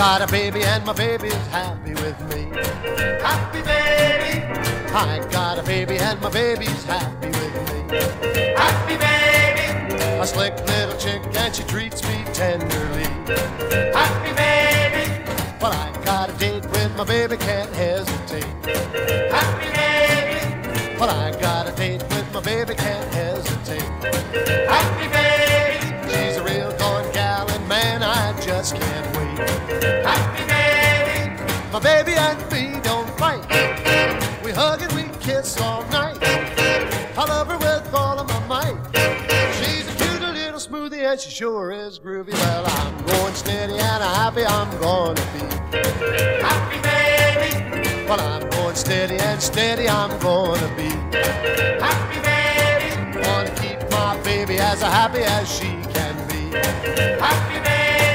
got a baby and my baby's happy with me. Happy baby, I got a baby and my baby's happy with me. happy baby, A slick little chick and she treats me tenderly. happy baby, But I got a date with my baby, can't hesitate. happy baby, But I got a date with my baby, can't hesitate. happy baby, She's a real going gal and man, I just can't wait. happy baby, My baby and me don't fight. We hug and we kiss all night. I love her with all of my might. She's a cute little smoothie and she sure is groovy. Well, I'm going steady and happy I'm gonna be. happy baby, Well, I'm going steady and steady I'm gonna be. happy baby, Wanna keep my baby as happy as she can be. happy baby.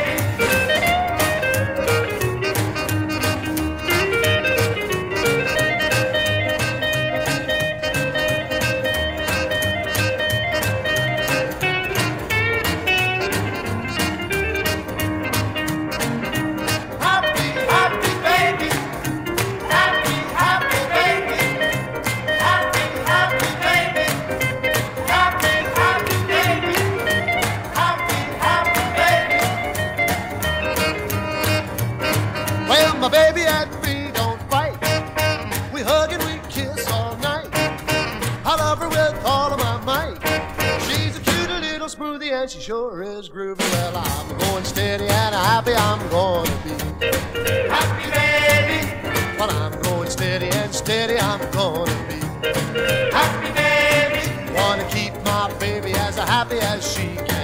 Happy, happy baby, happy, happy baby, happy, happy baby, happy, happy baby, happy, happy baby. Well, my baby and me don't fight. We hug and we kiss all night. I love her with all of my might. She's a cute little smoothie and she sure is groovy. Well, I'm going steady and happy I'm gonna be. Happy baby, Well, I'm going steady and steady I'm gonna be. happy baby, Wanna keep my baby as happy as she can.